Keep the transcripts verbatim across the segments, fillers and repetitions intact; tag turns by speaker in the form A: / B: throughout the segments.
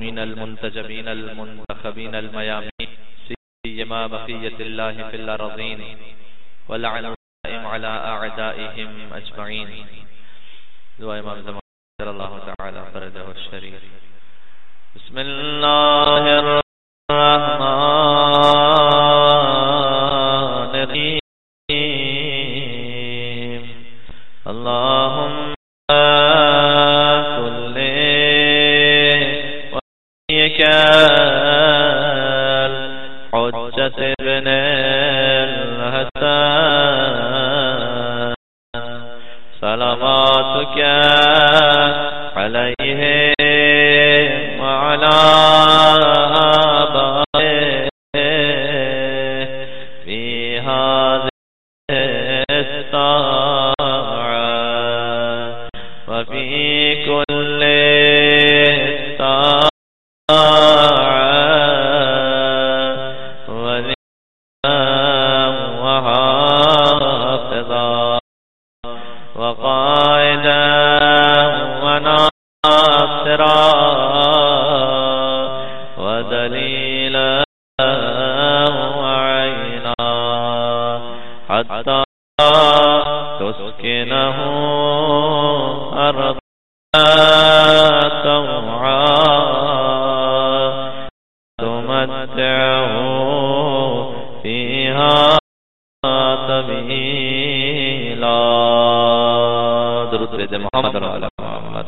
A: المرحومين المنتجبين المنتخبين الميامين سيما بقية الله في الأرضين ولعن الدائم على أعدائهم أجمعين. دعاء امام زمان صلی اللہ تعالی فرجہ الشریف. بسم اللہ الرحمن الرحیم. اللہم كل وليك الحجة ابن الحسن صلواتك عليه وعلى آبائه في هذه الساعة وفي كل ساعة وليا وحافظا وقائدا وناصرا ودليلا وعينا حتى تسكنه أرضا طوعا تمتعه فيها طويلا. درود بید محمد وعلی محمد.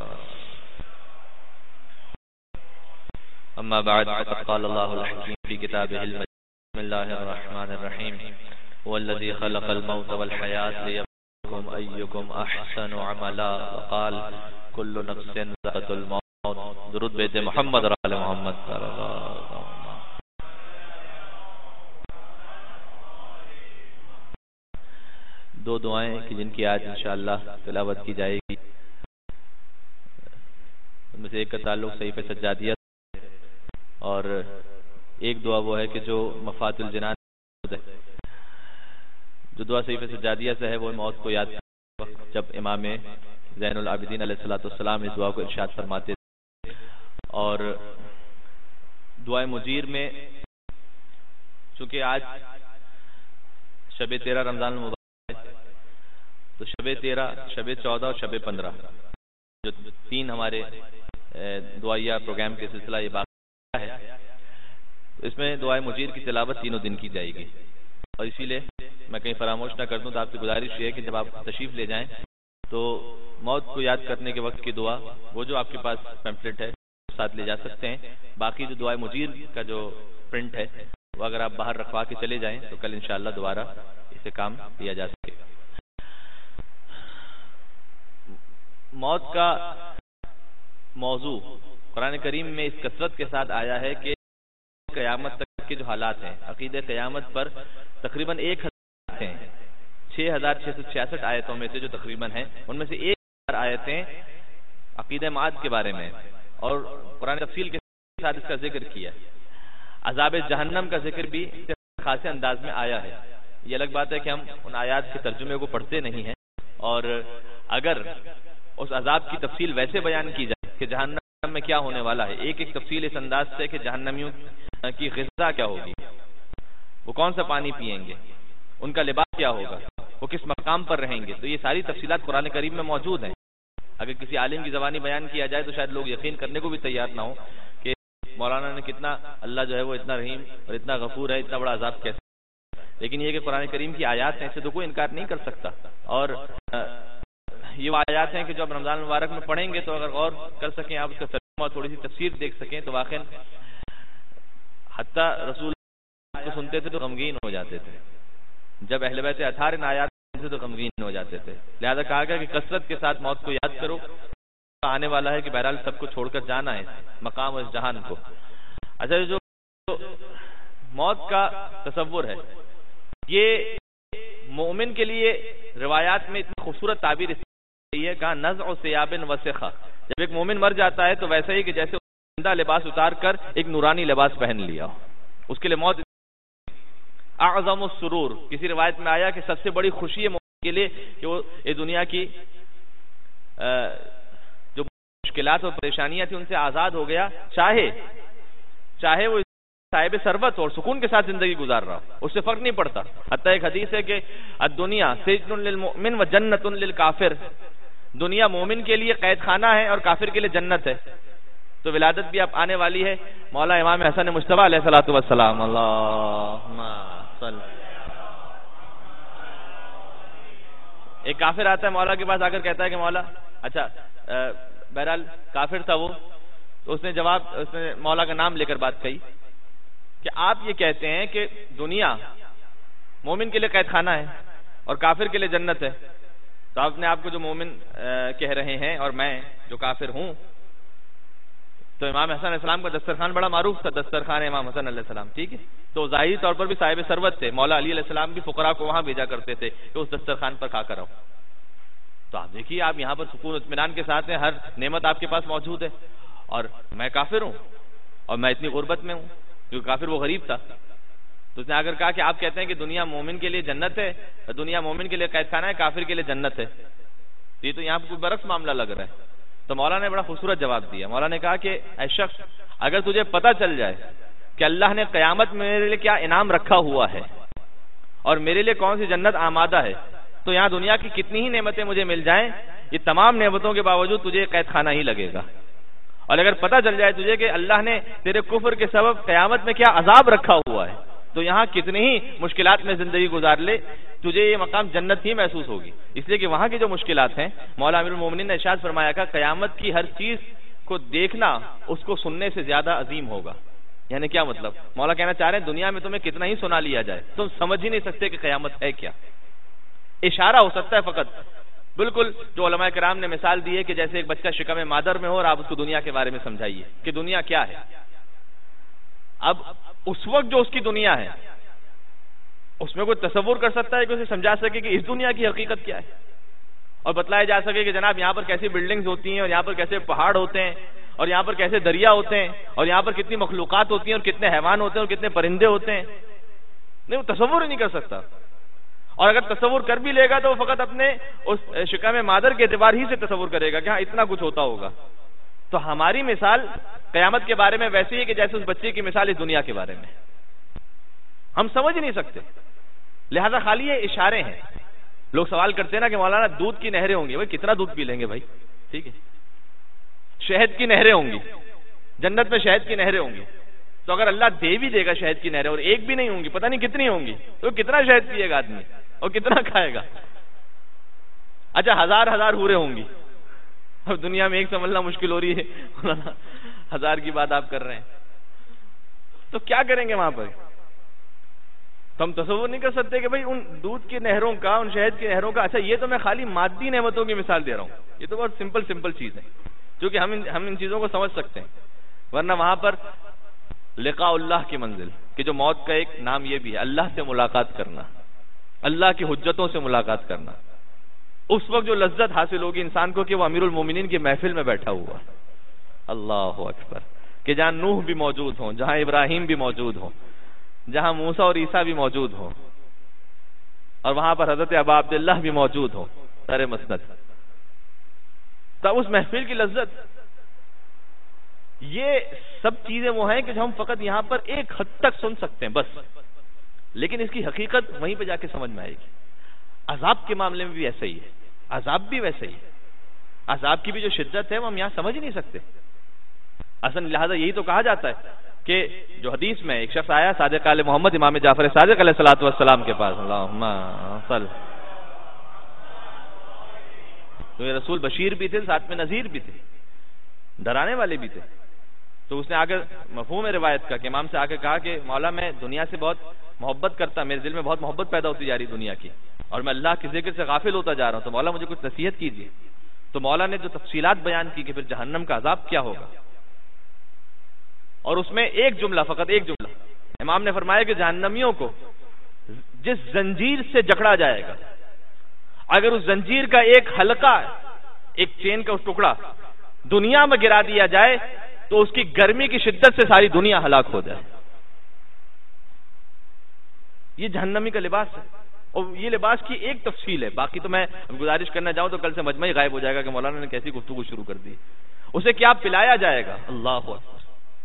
A: اما بعد فقد قال الله الحكيم في كتابه المجيد. بسم الله الرحمن الرحيم. هو الذي خلق الموت والحياة ليبلوكم أيكم أحسن عملا وقال كل نفس ذائقة الموت. درود بید محمد وعلی محمد. دو دعائیں کہ جن کی آج انشاءاللہ تلاوت کی جائے گی. ان میں سے ایک کا تعلق صحیفہ سجادیہ اور ایک دعا وہ ہے کہ جو مفات الجنان ہے. جو دعا صحیفہ سجادیہ سے ہے وہ موت کو یاد جب امام زین العابدین علیہ الصلوۃ والسلام اس دعا کو ارشاد فرماتے تھے. اور دعائے مجیر میں چونکہ آج شب تیرہ رمضان المبارک تو شب تیرہ، شب چودہ اور شب پندرہ جو تین ہمارے دعائیہ پروگرام کے سلسلہ یہ باقی ہے. تو اس میں دعائے مجیر کی تلاوت تینوں دن کی جائے گی. اور اسی لیے میں کہیں فراموش نہ کر دوں تو آپ سے گزارش یہ ہے کہ جب آپ تشریف لے جائیں تو موت کو یاد کرنے کے وقت کی دعا وہ جو آپ کے پاس پیمفلٹ ہے ساتھ لے جا سکتے ہیں. باقی جو دعائے مجیر کا جو پرنٹ ہے وہ اگر آپ باہر رکھوا کے چلے جائیں تو کل انشاءاللہ دوبارہ اسے کام لیا جا سکے. موت کا موضوع قرآن کریم میں اس کثرت کے ساتھ آیا ہے کہ قیامت تک کے جو حالات ہیں عقیدہ قیامت پر تقریباً ایک ہزار ہیں چھ ہزار چھ سو چھیاسٹھ آیتوں میں سے جو تقریباً ہیں ان میں سے ایک ہزار آیتیں عقیدہ معاد کے بارے میں اور قرآن تفصیل کے ساتھ اس کا ذکر کیا. عذاب جہنم کا ذکر بھی خاصے انداز میں آیا ہے. یہ الگ بات ہے کہ ہم ان آیات کے ترجمے کو پڑھتے نہیں ہیں اور اگر اس عذاب کی تفصیل ویسے بیان کی جائے کہ جہنم میں کیا ہونے والا ہے، ایک ایک تفصیل اس انداز سے کہ جہنمیوں کی غذا کیا ہوگی، وہ کون سا پانی پیئیں گے، ان کا لباس کیا ہوگا، وہ کس مقام پر رہیں گے، تو یہ ساری تفصیلات قرآن کریم میں موجود ہیں. اگر کسی عالم کی زبانی بیان کیا جائے تو شاید لوگ یقین کرنے کو بھی تیار نہ ہو کہ مولانا نے کتنا اللہ جو ہے وہ اتنا رحیم اور اتنا غفور ہے، اتنا بڑا عذاب کیسے. لیکن یہ کہ قرآن کریم کی آیات ہیں، اسے تو کوئی انکار نہیں کر سکتا. اور یہ وہ آیات ہیں کہ جو اب رمضان المبارک میں پڑھیں گے تو اگر غور کر سکیں آپ اس کا ترجمہ اور تھوڑی سی تفسیر دیکھ سکیں تو واقعا حتیٰ رسول کو سنتے تھے تو غمگین ہو جاتے تھے. جب اہل بیت اطہار ان آیات سنتے تو غمگین ہو جاتے تھے. لہذا کہا گیا کہ کثرت کے ساتھ موت کو یاد کرو. آنے والا ہے کہ بہرحال سب کو چھوڑ کر جانا ہے مقام اور اس جہان کو. اچھا جو موت کا تصور ہے یہ مومن کے لیے روایات میں اتنی خوبصورت تعبیر ہے کہا نزع ثیاب وسخہ. جب ایک مومن مر جاتا ہے تو ویسا ہی کہ جیسے زندہ لباس اتار کر ایک نورانی لباس پہن لیا. اس کے لیے موت اعظم السرور. کسی روایت میں آیا کہ سب سے بڑی خوشی ہے مومن کے لیے کہ وہ یہ دنیا کی جو مشکلات اور پریشانیاں تھیں ان سے آزاد ہو گیا، چاہے چاہے وہ صاحب ثروت اور سکون کے ساتھ زندگی گزار رہا ہو، اس سے فرق نہیں پڑتا. حتیٰ ایک حدیث ہے کہ الدنیا سجن للمؤمن و جنت للکافر، دنیا مومن کے لیے قید خانہ ہے اور کافر کے لیے جنت ہے. تو ولادت بھی اب آنے والی ہے. مولا امام حسن مجتبیٰ علیہ الصلوۃ والسلام، اللہم صل. ایک کافر آتا ہے مولا کے پاس، آ کر کہتا ہے کہ مولا، اچھا بہرحال کافر تھا وہ، تو اس نے جواب اس نے مولا کا نام لے کر بات کہی کہ آپ یہ کہتے ہیں کہ دنیا مومن کے لیے قید خانہ ہے اور کافر کے لیے جنت ہے، تو آپ نے آپ کو جو مومن کہہ رہے ہیں اور میں جو کافر ہوں. تو امام حسن علیہ السلام کا دسترخوان بڑا معروف تھا، دسترخوان امام حسن علیہ السلام، ٹھیک ہے. تو ظاہری طور پر بھی صاحب ثروت تھے. مولا علی علیہ السلام بھی فقراء کو وہاں بھیجا کرتے تھے کہ اس دسترخوان پر کھا کر آؤ. تو آپ دیکھیے، آپ یہاں پر سکون اطمینان کے ساتھ ہیں، ہر نعمت آپ کے پاس موجود ہے، اور میں کافر ہوں اور میں اتنی غربت میں ہوں، کیونکہ کافر وہ غریب تھا. تو اس نے آ کر کہا کہ آپ کہتے ہیں کہ دنیا مومن کے لیے جنت ہے، دنیا مومن کے لیے قید خانہ ہے، کافر کے لیے جنت ہے. تو یہ تو یہاں پہ کوئی برعکس معاملہ لگ رہا ہے. تو مولا نے بڑا خوبصورت جواب دیا. مولا نے کہا کہ اے شخص، اگر تجھے پتہ چل جائے کہ اللہ نے قیامت میں میرے لیے کیا انعام رکھا ہوا ہے اور میرے لیے کون سی جنت آمادہ ہے، تو یہاں دنیا کی کتنی ہی نعمتیں مجھے مل جائیں، یہ تمام نعمتوں کے باوجود تجھے قید خانہ ہی لگے گا. اور اگر پتہ چل جائے تجھے کہ اللہ نے تیرے کفر کے سبب قیامت میں کیا عذاب رکھا ہوا ہے، تو یہاں کتنی ہی مشکلات میں زندگی گزار لے، تجھے یہ مقام جنت ہی محسوس ہوگی. اس لیے کہ وہاں کی جو مشکلات ہیں، مولا امیر المومنین نے ارشاد فرمایا کہ قیامت کی ہر چیز کو دیکھنا اس کو سننے سے زیادہ عظیم ہوگا. یعنی کیا مطلب؟ مولا کہنا چاہ رہے ہیں دنیا میں تمہیں کتنا ہی سنا لیا جائے، تم سمجھ ہی نہیں سکتے کہ قیامت ہے کیا. اشارہ ہو سکتا ہے فقط، بالکل جو علماء کرام نے مثال دی ہے کہ جیسے ایک بچہ شکم مادر میں ہو اور آپ اس کو دنیا کے بارے میں سمجھائیے کہ دنیا کیا ہے. اب اس وقت جو اس کی دنیا ہے اس میں کوئی تصور کر سکتا ہے کہ اسے سمجھا سکے کہ اس دنیا کی حقیقت کیا ہے، اور بتلایا جا سکے کہ جناب یہاں پر کیسی بلڈنگز ہوتی ہیں اور یہاں پر کیسے پہاڑ ہوتے ہیں اور یہاں پر کیسے دریا ہوتے ہیں اور یہاں پر کتنی مخلوقات ہوتی ہیں اور کتنے حیوان ہوتے ہیں اور کتنے پرندے ہوتے ہیں. نہیں، وہ تصور ہی نہیں کر سکتا. اور اگر تصور کر بھی لے گا تو وہ فقط اپنے اس شکم مادر کے اعتبار ہی سے تصور کرے گا کہ ہاں اتنا کچھ ہوتا ہوگا. تو ہماری مثال قیامت کے بارے میں ویسی ہے کہ جیسے اس بچے کی مثال اس دنیا کے بارے میں ہم سمجھ نہیں سکتے. لہذا خالی یہ اشارے ہیں. لوگ سوال کرتے ہیں نا کہ مولانا دودھ کی نہریں ہوں گی، بھائی کتنا دودھ پی لیں گے بھائی، ٹھیک ہے. شہد کی نہریں ہوں گی، جنت میں شہد کی نہریں ہوں گی. تو اگر اللہ دے بھی دے گا شہد کی نہریں اور ایک بھی نہیں ہوں گی، پتہ نہیں کتنی ہوں گی، تو کتنا شہد پیے گا آدمی اور کتنا کھائے گا. اچھا ہزار ہزار حوریں ہوں گی. اب دنیا میں ایک سنبھلنا مشکل ہو رہی ہے، ہزار کی بات آپ کر رہے ہیں، تو کیا کریں گے وہاں پر؟ تو ہم تصور نہیں کر سکتے کہ بھائی ان دودھ کی نہروں کا، ان شہد کی نہروں کا. اچھا یہ تو میں خالی مادی نعمتوں کی مثال دے رہا ہوں، یہ تو بہت سمپل سمپل چیز ہے جو کہ ہم ہم ان چیزوں کو سمجھ سکتے ہیں. ورنہ وہاں پر لقاء اللہ کی منزل، کہ جو موت کا ایک نام یہ بھی ہے، اللہ سے ملاقات کرنا، اللہ کی حجتوں سے ملاقات کرنا. اس وقت جو لذت حاصل ہوگی انسان کو کہ وہ امیر المومنین کی محفل میں بیٹھا ہوا. اللہ اکبر. کہ جہاں نوح بھی موجود ہوں، جہاں ابراہیم بھی موجود ہوں، جہاں موسیٰ اور عیسیٰ بھی موجود ہوں، اور وہاں پر حضرت ابا عبداللہ بھی موجود ہوں سر مسند. تب اس محفل کی لذت، یہ سب چیزیں وہ ہیں کہ جو ہم فقط یہاں پر ایک حد تک سن سکتے ہیں بس، لیکن اس کی حقیقت وہیں پہ جا کے سمجھ میں آئے گی. عذاب کے معاملے میں بھی ایسا ہی ہے، عذاب بھی ویسا ہی ہے. عذاب کی بھی جو شدت ہے وہ ہم یہاں سمجھ نہیں سکتے. اصل لہذا یہی تو کہا جاتا ہے کہ جو حدیث میں ایک شخص آیا صادق آل محمد امام جعفر صادق علیہ الصلوۃ والسلام کے پاس، اللہم صل، تو یہ رسول بشیر بھی تھے، ساتھ میں نذیر بھی تھے، ڈرانے والے بھی تھے. تو اس نے آ کر مفہوم روایت کا کہ امام سے آ کے کہا کہ مولا میں دنیا سے بہت محبت کرتا، میرے دل میں بہت محبت پیدا ہوتی جا رہی دنیا کی، اور میں اللہ کے ذکر سے غافل ہوتا جا رہا ہوں، تو مولا مجھے کچھ نصیحت کیجیے. تو مولا نے جو تفصیلات بیان کی کہ پھر جہنم کا عذاب کیا ہوگا، اور اس میں ایک جملہ، فقط ایک جملہ امام نے فرمایا کہ جہنمیوں کو جس زنجیر سے جکڑا جائے گا، اگر اس زنجیر کا ایک حلقہ، ایک چین کا اس ٹکڑا دنیا میں گرا دیا جائے تو اس کی گرمی کی شدت سے ساری دنیا ہلاک ہو جائے. یہ جہنمی کا لباس ہے، اور یہ لباس کی ایک تفصیل ہے. باقی تو میں گزارش کرنا چاہوں تو کل سے مجمع ہی غائب ہو جائے گا کہ مولانا نے کیسی گفتگو شروع کر دی. اسے کیا پلایا جائے گا؟ اللہ اکبر.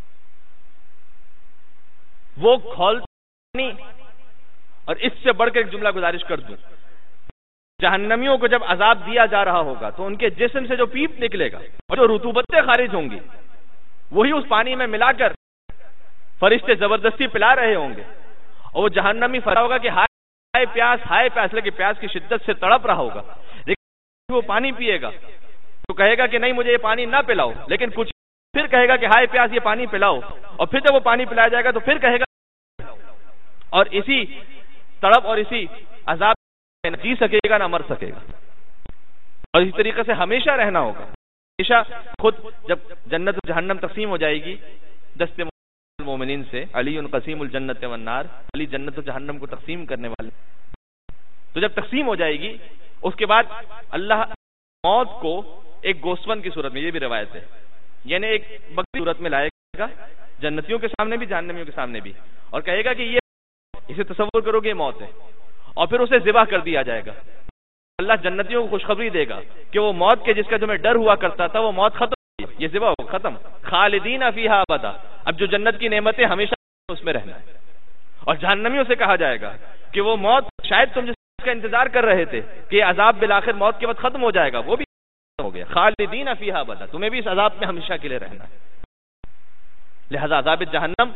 A: وہ کھولتا نہیں. اور اس سے بڑھ کے ایک جملہ گزارش کر دوں، جہنمیوں کو جب عذاب دیا جا رہا ہوگا تو ان کے جسم سے جو پیپ نکلے گا اور جو رطوبتیں خارج ہوں گی وہی اس پانی میں ملا کر فرشتے زبردستی پلا رہے ہوں گے، اور وہ جہنمی فرا ہوگا کہ ہائے پیاس ہائے پیاس، لیکن پیاس کی شدت سے تڑپ رہا ہوگا، لیکن وہ پانی پیے گا تو کہے گا کہ نہیں مجھے یہ پانی نہ پلاؤ، لیکن کچھ پھر کہے گا کہ ہائے پیاس یہ پانی پلاؤ، اور پھر جب وہ پانی پلایا جائے گا تو پھر کہے گا، اور اسی تڑپ اور اسی عذاب نہ جی سکے گا نہ مر سکے گا، اور اسی طریقے سے ہمیشہ رہنا ہوگا. ہمیشہ خود جب جنت و جہنم تقسیم ہو جائے گی دست مومنین سے، علی قسیم الجنت والنار، علی جنت و جہنم کو تقسیم کرنے والے، تو جب تقسیم ہو جائے گی اس کے بعد اللہ موت کو ایک گوسفند کی صورت میں، یہ بھی روایت ہے، یعنی ایک بکری کی صورت میں لائے گا جنتیوں کے سامنے بھی جہنمیوں کے سامنے بھی، اور کہے گا کہ یہ اسے تصور کرو کہ یہ موت ہے، اور پھر اسے ذبح کر دیا جائے گا. اللہ جنتیوں کو خوشخبری دے گا کہ وہ موت کے جس کا تمہیں ڈر ہوا کرتا تھا وہ موت ختم ہوئی، یہ ذبح ہو ختم، خالدین فیہا ابدا، اب جو جنت کی نعمتیں ہمیشہ اس میں رہنا ہے. اور جہنمیوں سے کہا جائے گا کہ وہ موت شاید تم جس کا انتظار کر رہے تھے کہ یہ عذاب بالآخر موت کے وقت ختم ہو جائے گا، وہ بھی ہو گیا، خالدین فیہا ابدا، تمہیں بھی اس عذاب میں ہمیشہ کے لیے رہنا ہے. لہذا عذاب جہنم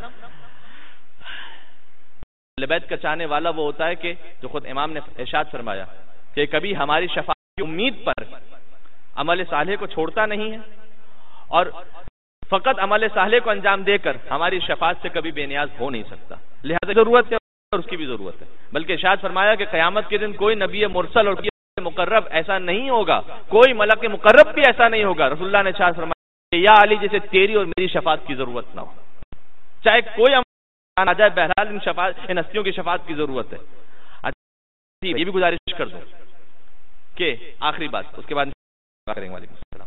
A: اہل بیت کا چاہنے والا وہ ہوتا ہے کہ جو خود امام نے ارشاد فرمایا کہ کبھی ہماری شفاعت کی امید پر عمل صالح کو چھوڑتا نہیں ہے، اور فقط عمل صالح کو انجام دے کر ہماری شفاعت سے کبھی بے نیاز ہو نہیں سکتا. لہذا ضرورت ہے اور اس کی بھی ضرورت ہے. بلکہ ارشاد فرمایا کہ قیامت کے دن کوئی نبی مرسل اور مقرب ایسا نہیں ہوگا، کوئی ملک مقرب بھی ایسا نہیں ہوگا، رسول اللہ نے ارشاد فرمایا کہ یا علی جیسے تیری اور میری شفاعت کی ضرورت نہ ہو، چاہے کوئی آ جائے، بہرحال ان شفاعت ان ہستیوں کی شفاعت کی ضرورت ہے. یہ بھی گزارش کر دوں کہ آخری بات اس کے بعد کریں گے. وعلیکم السلام.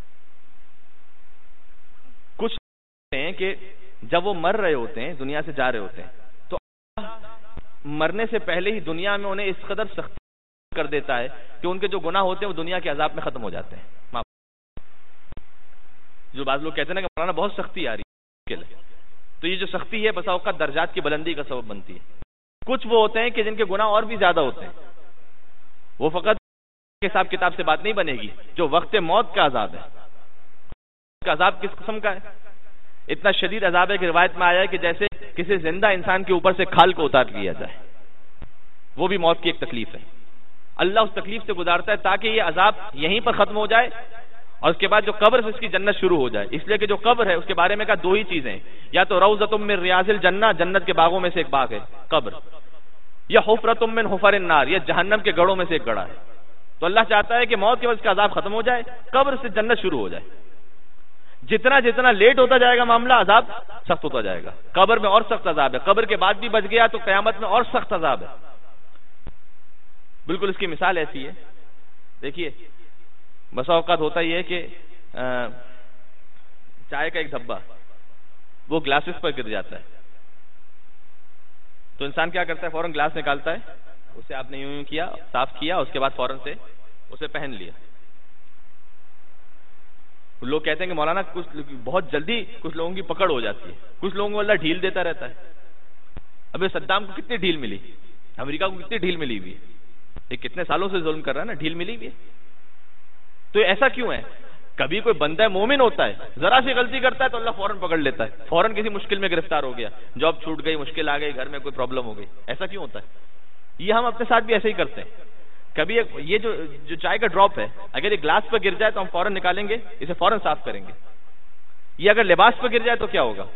A: کچھ ہیں کہ جب وہ مر رہے ہوتے ہیں، دنیا سے جا رہے ہوتے ہیں، تو مرنے سے پہلے ہی دنیا میں انہیں اس قدر سخت کر دیتا ہے کہ ان کے جو گناہ ہوتے ہیں وہ دنیا کے عذاب میں ختم ہو جاتے ہیں. جو بعض لوگ کہتے ہیں نا کہ مولانا بہت سختی آ رہی ہے، تو یہ جو سختی ہے بسا اوقات درجات کی بلندی کا سبب بنتی ہے. کچھ وہ ہوتے ہیں کہ جن کے گناہ اور بھی زیادہ ہوتے ہیں، وہ فقط حساب کتاب سے بات نہیں بنے گی. جو وقت موت کا عذاب ہے، کا عذاب کس قسم کا ہے؟ اتنا شدید عذاب ہے کہ روایت میں آیا ہے کہ جیسے کسی زندہ انسان کے اوپر سے کھال کو اتار لیا جائے. وہ بھی موت کی ایک تکلیف ہے. اللہ اس تکلیف سے گزارتا ہے تاکہ یہ عذاب یہیں پر ختم ہو جائے، اور اس کے بعد جو قبر سے اس کی جنت شروع ہو جائے. اس لیے کہ جو قبر ہے اس کے بارے میں کہا دو ہی چیزیں، یا تو روضۃ من ریاض الجنہ، جنت کے باغوں میں سے ایک باغ ہے قبر، یا حفرۃ من حفر النار، یا جہنم کے گڑھوں میں سے ایک گڑھا ہے. تو اللہ چاہتا ہے کہ موت کے وقت کا عذاب ختم ہو جائے، قبر سے جنت شروع ہو جائے. جتنا جتنا لیٹ ہوتا جائے گا معاملہ عذاب سخت ہوتا جائے گا. قبر میں اور سخت عذاب ہے، قبر کے بعد بھی بچ گیا تو قیامت میں اور سخت عذاب ہے. بالکل اس کی مثال ایسی ہے، دیکھیے بسا اوقات ہوتا ہی ہے کہ چائے کا ایک دھبا وہ گلاسز پر گر جاتا ہے، تو انسان کیا کرتا ہے، فوراً گلاس نکالتا ہے، اسے آپ نے یوں یوں کیا، صاف کیا، اس کے بعد فوراً سے اسے پہن لیا. لوگ کہتے ہیں کہ مولانا کچھ بہت جلدی کچھ لوگوں کی پکڑ ہو جاتی ہے، کچھ لوگوں کو اللہ ڈھیل دیتا رہتا ہے. ابھی صدام کو کتنی ڈھیل ملی، امریکہ کو کتنی ڈھیل ملی ہوئی ہے، یہ کتنے سالوں سے ظلم کر رہا ہے نا، ڈھیل ملی ہوئی ہے. تو ایسا کیوں ہے؟ کبھی کوئی بندہ مومن ہوتا ہے، ذرا سی غلطی کرتا ہے تو اللہ فوراً پکڑ لیتا ہے، فوراً کسی مشکل میں گرفتار ہو گیا، جاب چھوٹ گئی، مشکل آ گئی، گھر میں کوئی پرابلم ہو گئی. ایسا کیوں ہوتا ہے؟ یہ ہم اپنے ساتھ بھی ایسے ہی کرتے ہیں. کبھی یہ جو جو چائے کا ڈراپ ہے اگر یہ گلاس پہ گر جائے تو ہم فوراً نکالیں گے، اسے فوراً صاف کریں گے. یہ اگر لباس پہ گر جائے تو کیا ہوگا؟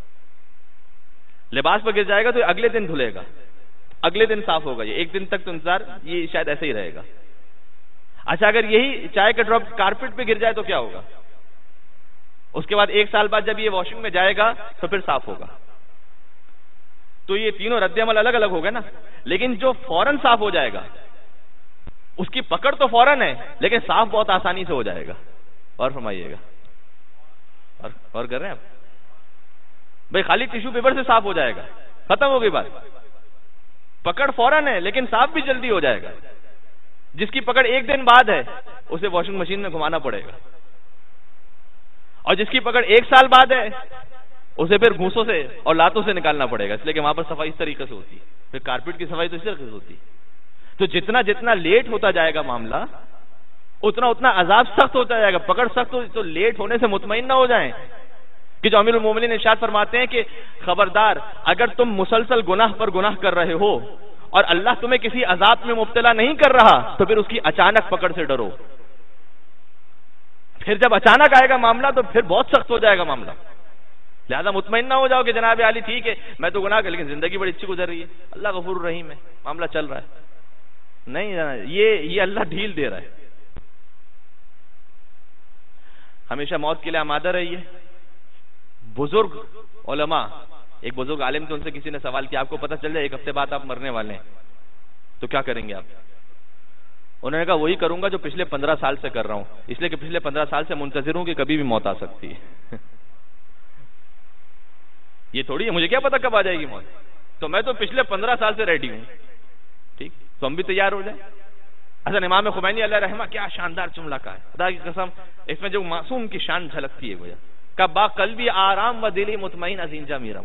A: لباس پہ گر جائے گا تو اگلے دن دھلے گا، اگلے دن صاف ہوگا. یہ ایک دن تک تو انتظار یہ شاید ایسے ہی رہے گا. اچھا اگر یہی چائے کا ڈراپ کارپیٹ پہ گر جائے تو کیا ہوگا؟ اس کے بعد ایک سال بعد جب یہ واشنگ میں جائے گا تو پھر صاف ہوگا. تو یہ تینوں رد عمل الگ الگ ہوگا نا. لیکن جو فوراً صاف ہو جائے گا اس کی پکڑ تو فوراً ہے لیکن صاف بہت آسانی سے ہو جائے گا. اور فرمائیے گا اور, اور کر رہے ہیں آپ بھائی، خالی ٹیشو پیپر سے صاف ہو جائے گا، ختم ہو گئی بات. پکڑ فوراً ہے لیکن صاف بھی جلدی ہو جائے گا. جس کی پکڑ ایک دن بعد ہے اسے واشنگ مشین میں گھمانا پڑے گا. اور جس کی پکڑ ایک سال بعد ہے اسے پھر گھوسوں سے اور لاتوں سے نکالنا پڑے گا، اس لیے کہ وہاں پر صفائی اس طریقے سے ہوتی ہے، پھر کارپیٹ کی صفائی تو اس طریقے سے ہوتی ہے۔ تو جتنا جتنا لیٹ ہوتا جائے گا معاملہ اتنا اتنا عذاب سخت ہوتا جائے گا، پکڑ سخت ہو، تو لیٹ ہونے سے مطمئن نہ ہو جائیں کہ جو امیر المومنین ارشاد فرماتے ہیں کہ خبردار اگر تم مسلسل گناہ پر گناہ کر رہے ہو اور اللہ تمہیں کسی عذاب میں مبتلا نہیں کر رہا تو پھر اس کی اچانک پکڑ سے ڈرو، پھر جب اچانک آئے گا معاملہ تو پھر بہت سخت ہو جائے گا معاملہ، لہذا مطمئن نہ ہو جاؤ کہ جناب علی ٹھیک ہے میں تو گناہ کر لیکن زندگی بڑی اچھی گزر رہی ہے، اللہ غفور الرحیم ہے، معاملہ چل رہا ہے۔ نہیں یہ یہ اللہ ڈھیل دے رہا ہے۔ ہمیشہ موت کے لیے آمادہ رہیے۔ بزرگ علماء، ایک بزرگ عالم تھے، ان سے کسی نے سوال کیا آپ کو پتہ چل جائے ایک ہفتے بعد آپ مرنے والے ہیں تو کیا کریں گے آپ؟ انہوں نے کہا وہی کروں گا جو پچھلے پندرہ سال سے کر رہا ہوں، اس لیے کہ پچھلے پندرہ سال سے منتظر ہوں کہ کبھی بھی موت آ سکتی ہے۔ یہ تھوڑی ہے مجھے کیا پتا کب آ جائے گی موت، تو میں تو پچھلے پندرہ سال سے ریڈی ہوں، ٹھیک تو ہم بھی تیار ہو جائیں۔ حسن امام خمینی علیہ رحمہ کیا شاندار جملہ کہا ہے، خدا کی قسم اس میں جو معصوم کی شان جھلکتی ہے گویا کہ با قلبی آرام و دلی مطمئن ازینجا میرا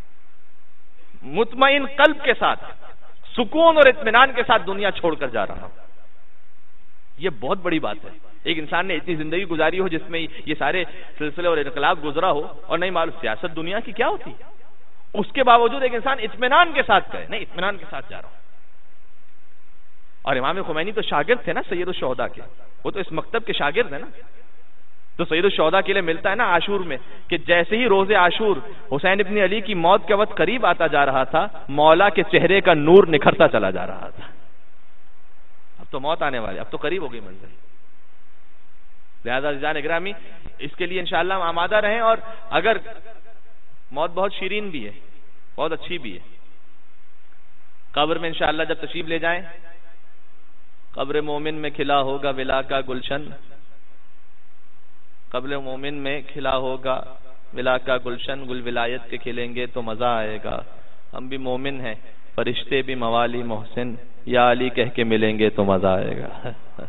A: مطمئن قلب کے ساتھ سکون اور اطمینان کے ساتھ دنیا چھوڑ کر جا رہا ہوں۔ یہ بہت بڑی بات ہے، ایک انسان نے اتنی زندگی گزاری ہو جس میں یہ سارے سلسلے اور انقلاب گزرا ہو اور نہیں معلوم سیاست دنیا کی کیا ہوتی، اس کے باوجود ایک انسان اطمینان کے ساتھ کہے نہیں اطمینان کے ساتھ جا رہا ہوں۔ اور امام خمینی تو شاگرد تھے نا سید الشہداء کے، وہ تو اس مکتب کے شاگرد ہیں نا، تو سید الشہداء کے لیے ملتا ہے نا عاشور میں کہ جیسے ہی روز عاشور حسین ابن علی کی موت کا وقت قریب آتا جا رہا تھا مولا کے چہرے کا نور نکھرتا چلا جا رہا تھا، اب تو موت آنے والی، اب تو قریب ہو گئی منزل۔ لہذا عزیزان اکرامی اس کے لیے انشاءاللہ ہم آمادہ رہیں، اور اگر موت بہت شیرین بھی ہے بہت اچھی بھی ہے، قبر میں انشاءاللہ جب تشریف لے جائیں قبر مومن میں کھلا ہوگا ولا کا گلشن، قبر مومن میں کھلا ہوگا ولا کا گلشن، گل ولایت کے کھلیں گے تو مزہ آئے گا، ہم بھی مومن ہیں فرشتے بھی موالی محسن، یا علی کہہ کے ملیں گے تو مزہ آئے گا۔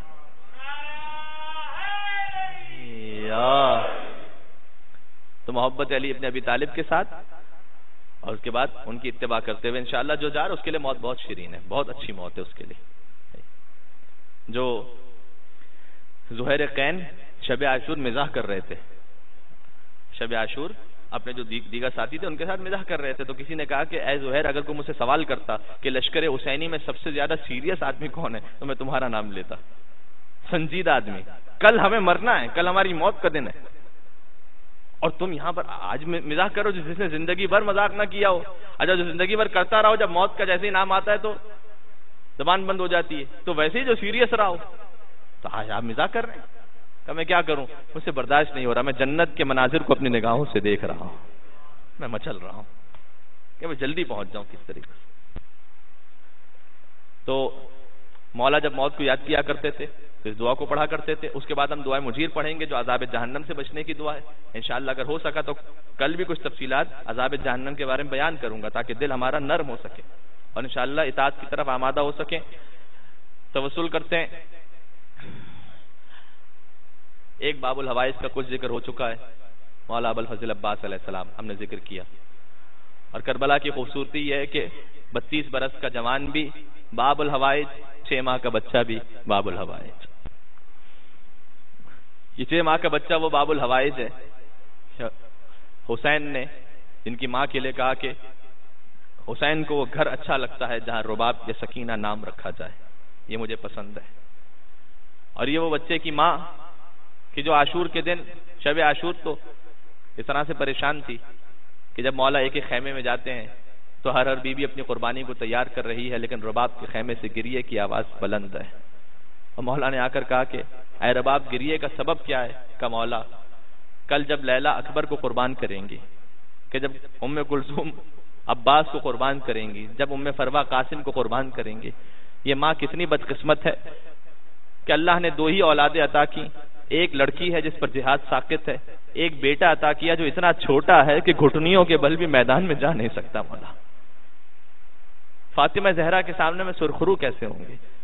A: یا تو محبت علی ابن ابی طالب کے ساتھ اور اس کے بعد ان کی اتباع کرتے ہوئے انشاءاللہ جو جا رہا اس کے لیے موت بہت شیرین ہے، بہت اچھی موت ہے اس کے لیے۔ جو زہیر قین شب عاشور مزاح کر رہے تھے، شب عاشور اپنے جو دیگر ساتھی تھے ان کے ساتھ مزاح کر رہے تھے، تو کسی نے کہا کہ اے زہیر اگر کوئی مجھ سے سوال کرتا کہ لشکر حسینی میں سب سے زیادہ سیریس آدمی کون ہے تو میں تمہارا نام لیتا، سنجیدہ آدمی، کل ہمیں مرنا ہے، کل ہماری موت کا دن ہے، اور تم یہاں پر آج مزاح کرو جس نے زندگی بھر مذاق نہ کیا ہو، اچھا جو زندگی بھر کرتا رہو جب موت کا جیسے ہی نام آتا ہے تو زبان بند ہو جاتی ہے، تو ویسے ہی جو سیریس رہا ہو تو آج آپ مزاح کر رہے ہیں، کہ میں کیا کروں مجھ سے برداشت نہیں ہو رہا، میں جنت کے مناظر کو اپنی نگاہوں سے دیکھ رہا ہوں، میں مچل رہا ہوں کہ میں جلدی پہنچ جاؤں کس طریقے سے۔ تو مولا جب موت کو یاد کیا کرتے تھے تو اس دعا کو پڑھا کرتے تھے، اس کے بعد ہم دعائے مجیر پڑھیں گے جو عذاب جہنم سے بچنے کی دعا ہے انشاءاللہ، اگر ہو سکا تو کل بھی کچھ تفصیلات عذاب جہنم کے بارے میں بیان کروں گا تاکہ دل ہمارا نرم ہو سکے اور انشاءاللہ اطاعت کی طرف آمادہ ہو سکیں۔ توسل کرتے ہیں، ایک باب الحوائج کا کچھ ذکر ہو چکا ہے، مولا ابو الفضل عباس علیہ السلام ہم نے ذکر کیا، اور کربلا کی خوبصورتی یہ ہے کہ بتیس برس کا جوان بھی باب الحوائج، چھ ماہ کا بچہ بھی باب الحوائج، یہ چھ ماہ کا بچہ وہ باب الحوائج ہے۔ حسین نے جن کی ماں کے لیے کہا کہ حسین کو وہ گھر اچھا لگتا ہے جہاں رباب یا سکینہ نام رکھا جائے، یہ مجھے پسند ہے، اور یہ وہ بچے کی ماں کہ جو عاشور کے دن شب عاشور تو اس طرح سے پریشان تھی کہ جب مولا ایک ایک خیمے میں جاتے ہیں تو ہر ہر بیوی اپنی قربانی کو تیار کر رہی ہے لیکن رباب کے خیمے سے گریے کی آواز بلند ہے، اور مولا نے آ کر کہا کہ اے رباب گریے کا سبب کیا ہے؟ کہ مولا کل جب لیلا اکبر کو قربان کریں گی، کہ جب ام کلثوم عباس کو قربان کریں گی، جب ام فروا قاسم کو قربان کریں گی، یہ ماں کتنی بدقسمت ہے کہ اللہ نے دو ہی اولادیں عطا کی، ایک لڑکی ہے جس پر جہاد ساقط ہے، ایک بیٹا عطا کیا جو اتنا چھوٹا ہے کہ گھٹنیوں کے بل بھی میدان میں جا نہیں سکتا۔ مولا فاطمہ زہرا کے سامنے میں سرخرو کیسے ہوں گے؟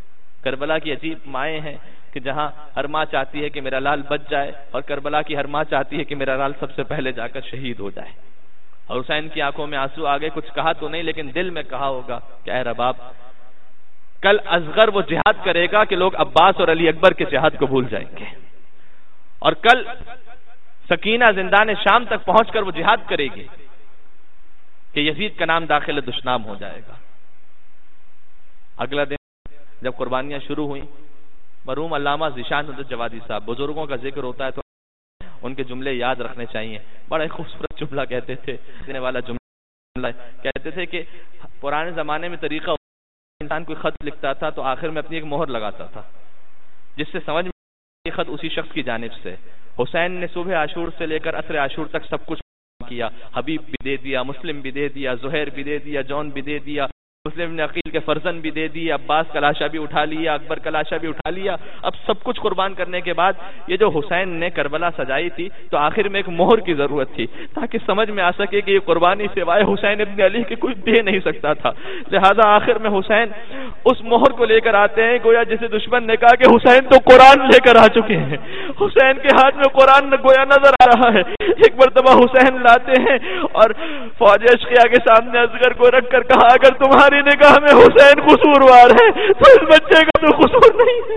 A: کربلا کی عجیب مائیں ہیں کہ جہاں ہر ماں چاہتی ہے کہ میرا لال بچ جائے، اور کربلا کی ہر ماں چاہتی ہے کہ میرا لال سب سے پہلے جا کر شہید ہو جائے۔ اور حسین کی آنکھوں میں آنسو آ گئے، کچھ کہا تو نہیں لیکن دل میں کہا ہوگا کہ اے رباب، کل اصغر وہ جہاد کرے گا کہ لوگ عباس اور علی اکبر کے جہاد کو بھول جائیں گے، اور کل سکینہ زندان شام تک پہنچ کر وہ جہاد کرے گی کہ یزید کا نام داخل دشنام ہو جائے گا۔ اگلا دن جب قربانیاں شروع ہوئیں، مرحوم علامہ ذیشان حضرت جوادی صاحب، بزرگوں کا ذکر ہوتا ہے تو ان کے جملے یاد رکھنے چاہیے، بڑا خوبصورت جملہ کہتے تھے، دینے والا جملہ کہتے تھے کہ پرانے زمانے میں طریقہ انسان کوئی خط لکھتا تھا تو آخر میں اپنی ایک مہر لگاتا تھا جس سے سمجھ میں یہ خط اسی شخص کی جانب سے۔ حسین نے صبح عاشور سے لے کر عصر عاشور تک سب کچھ کیا، حبیب بھی دے دیا، مسلم بھی دے دیا، زہیر بھی دے دیا، جون بھی دے دیا، مسلم نے عقیل کے فرزند بھی دے دی، عباس کا لاشا بھی اٹھا لیا، اکبر کا لاشا بھی اٹھا لیا۔ اب سب کچھ قربان کرنے کے بعد یہ جو حسین نے کربلا سجائی تھی تو آخر میں ایک مہر کی ضرورت تھی تاکہ سمجھ میں آ سکے کہ یہ قربانی سوائے حسین ابن علی کے کوئی دے نہیں سکتا تھا۔ لہذا آخر میں حسین اس مہر کو لے کر آتے ہیں، گویا جسے دشمن نے کہا کہ حسین تو قرآن لے کر آ چکے ہیں، حسین کے ہاتھ میں قرآن گویا نظر آ رہا ہے۔ ایک مرتبہ حسین لاتے ہیں اور فوج اشقیاء کے سامنے اصغر کو رکھ کر کہا اگر تمہاری نگاہ میں حسین قصوروار ہے تو اس بچے کا تو قصور نہیں ہے۔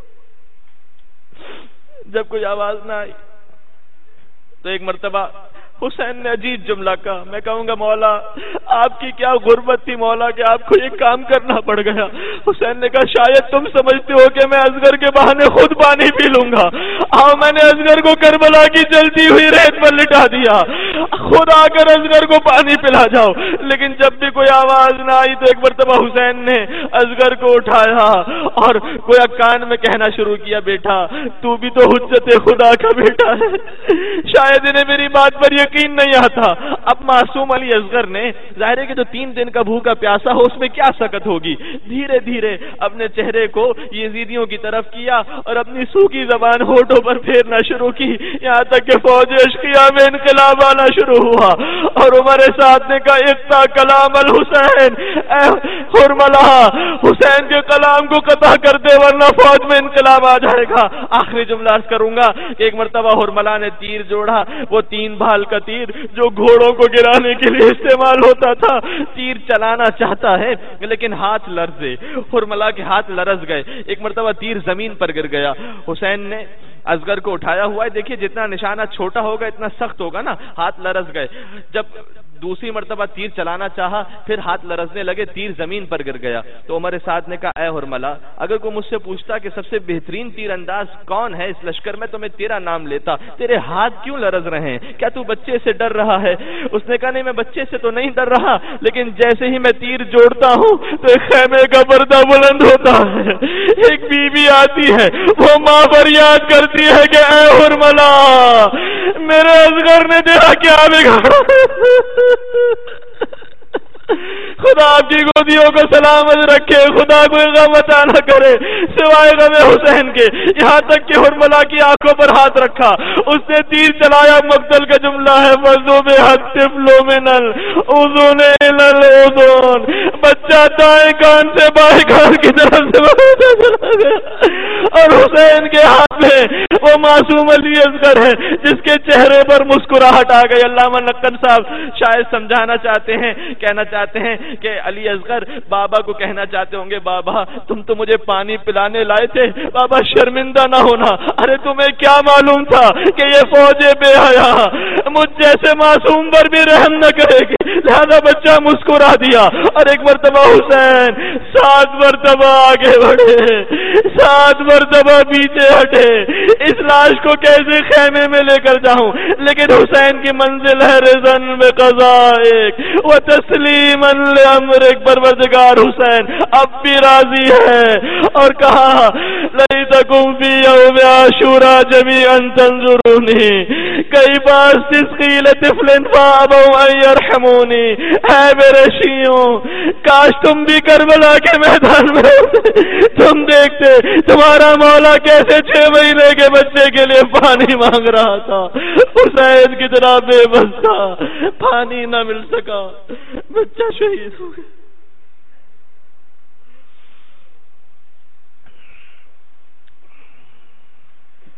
A: جب کوئی آواز نہ آئی تو ایک مرتبہ حسین نے عجیب جملہ کہا، میں کہوں گا مولا آپ کی کیا غربت تھی مولا کہ آپ کو یہ کام کرنا پڑ گیا۔ حسین نے کہا شاید تم سمجھتے ہو کہ میں اصغر کے بہانے خود پانی پی لوں گا، آؤ میں نے اصغر کو کربلا کی جلتی ہوئی ریت پر لٹا دیا، خود آ کر اصغر کو پانی پلا جاؤ۔ لیکن جب بھی کوئی آواز نہ آئی تو ایک مرتبہ حسین نے اصغر کو اٹھایا اور کوئی کان میں کہنا شروع کیا، بیٹا تو بھی تو حجت خدا کا بیٹا ہے۔ شاید انہیں میری بات پر یقین نہیں آتا۔ اب معصوم علی اصغر نے ظاہر ہے کہ جو تین دن کا بھوکا پیاسا ہو اس میں کیا سکت ہوگی، دھیرے دھیرے اپنے چہرے کو یزیدیوں کی طرف کیا اور اپنی سوکھی زبان ہونٹوں پر پھیرنا شروع کی، یہاں تک کہ فوج اشقیاء میں انقلاب آنا شروع ہوا اور عمر سعد نے کہا اقطع کلام الحسین، اے حرملہ حسین کے کلام کو قطع کر دے ورنہ فوج میں انقلاب آ جائے گا۔ آخری جملہ عرض کروں گا کہ ایک مرتبہ حرملہ نے تیر جوڑا، وہ تین بھال کا تیر جو گھوڑوں کو گرانے کے لیے استعمال ہوتا تھا، تیر چلانا چاہتا ہے لیکن ہاتھ لرزے، حرملہ کے ہاتھ لرز گئے، ایک مرتبہ تیر زمین پر گر گیا۔ حسین نے اصغر کو اٹھایا ہوا ہے، دیکھیے جتنا نشانہ چھوٹا ہوگا اتنا سخت ہوگا نا، ہاتھ لرز گئے۔ جب دوسری مرتبہ تیر چلانا چاہا پھر ہاتھ لرزنے لگے، تیر زمین پر گر گیا۔ تو عمر سعد نے کہا اے حرملہ اگر کوئی مجھ سے پوچھتا کہ سب سے بہترین تیر انداز کون ہے اس لشکر میں تو میں تیرا نام لیتا، تیرے ہاتھ کیوں لرز رہے ہیں، کیا تو بچے سے ڈر رہا ہے؟ اس نے کہا نہیں میں بچے سے تو نہیں ڈر رہا، لیکن جیسے ہی میں تیر جوڑتا ہوں تو ایک خیمے کا پردہ بلند ہوتا ہے، ایک بی بی آتی ہے، وہ ماں فریاد کرتی ہے کہ اے حرملہ میرے اصغر نے تیرا کیا بگاڑا، خدا آپ کی گودیوں کو سلامت رکھے، خدا کوئی غم عطا نہ کرے سوائے غم حسین کے۔ یہاں تک کہ حرملہ کی آنکھوں پر ہاتھ رکھا، اس نے تیر چلایا، مقتل کا جملہ ہے بچہ دائیں کان سے بائیں کان کی طرف سے چلا گیا اور حسین کے ہاتھ میں وہ معصوم علی اصغر ہے جس کے چہرے پر مسکراہٹ آ گئی۔ علامہ نقن صاحب شاید سمجھانا چاہتے ہیں، کہنا چاہتے ہیں کہ علی اصغر بابا کو کہنا چاہتے ہوں گے بابا تم تو مجھے پانی پلانے لائے تھے، بابا شرمندہ نہ ہونا، ارے تمہیں کیا معلوم تھا کہ یہ فوج بے حیا مجھ جیسے معصوم پر بھی رحم نہ کرے گی، لہذا بچہ مسکرا دیا اور ایک مرتبہ حسین سات مرتبہ آگے بڑھے، سات مرتبہ پیچھے ہٹے، اس لاش کو کیسے خیمے میں لے کر جاؤں، لیکن حسین کی منزل ہے رضن بقضائک و تسلیما لامرک، پروردگار حسین اب بھی راضی ہے اور کہا لیتکم فی یوم عاشورا جمیعا تنظرونی کئی بار تسقیل طفل فابوا ان یرحمونی، اے میرے شیعوں کاش تم بھی کربلا کے میدان میں ہوتے، تم دیکھتے تمہارا مولا کیسے چھ مہینے کے بچے کے لیے پانی مانگ رہا تھا، حسین کی طرح بے بس تھا، پانی نہ مل سکا، بچہ شہید ہو گیا۔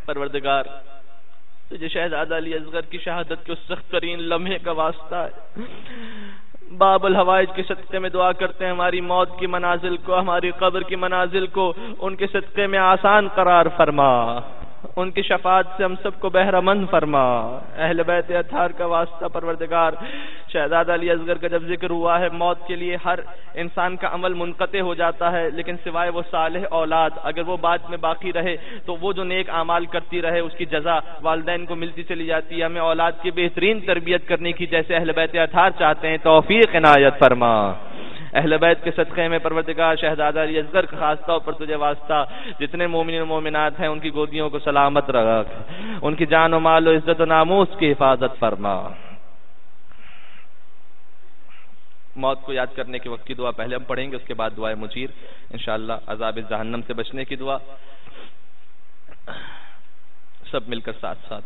A: پروردگار تجھے شہزادہ علی اصغر کی شہادت کے اس سخت ترین لمحے کا واسطہ ہے، باب الحوائج کے صدقے میں دعا کرتے ہیں ہماری موت کی منازل کو، ہماری قبر کی منازل کو ان کے صدقے میں آسان قرار فرما، ان کی شفاعت سے ہم سب کو بہرہ مند فرما۔ اہل بیت اطہار کا واسطہ پروردگار، شہزادہ علی اصغر کا جب ذکر ہوا ہے، موت کے لیے ہر انسان کا عمل منقطع ہو جاتا ہے، لیکن سوائے وہ صالح اولاد، اگر وہ بعد میں باقی رہے تو وہ جو نیک اعمال کرتی رہے اس کی جزا والدین کو ملتی چلی جاتی ہے۔ ہمیں اولاد کی بہترین تربیت کرنے کی جیسے اہل بیت اطہار چاہتے ہیں، توفیق عنایت فرما۔ اہل بیت کے صدقے میں پروردگار شہزادہ علی اصغر کا خاص طور پر تجھے واسطہ، جتنے مومنین و مومنات ہیں ان کی گودیوں کو سلامت رکھ، ان کی جان و مال و عزت و ناموس کی حفاظت فرما۔ موت کو یاد کرنے کے وقت کی دعا پہلے ہم پڑھیں گے، اس کے بعد دعائے مجیر انشاءاللہ، عذاب جہنم سے بچنے کی دعا سب مل کر ساتھ ساتھ۔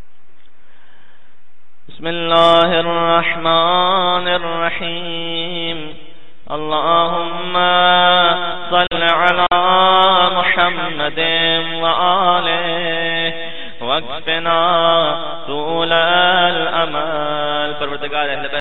A: بسم اللہ الرحمن الرحیم، اللہم صل علی محمد وآلہ واکفنا طول الامل۔ پروردگار اہل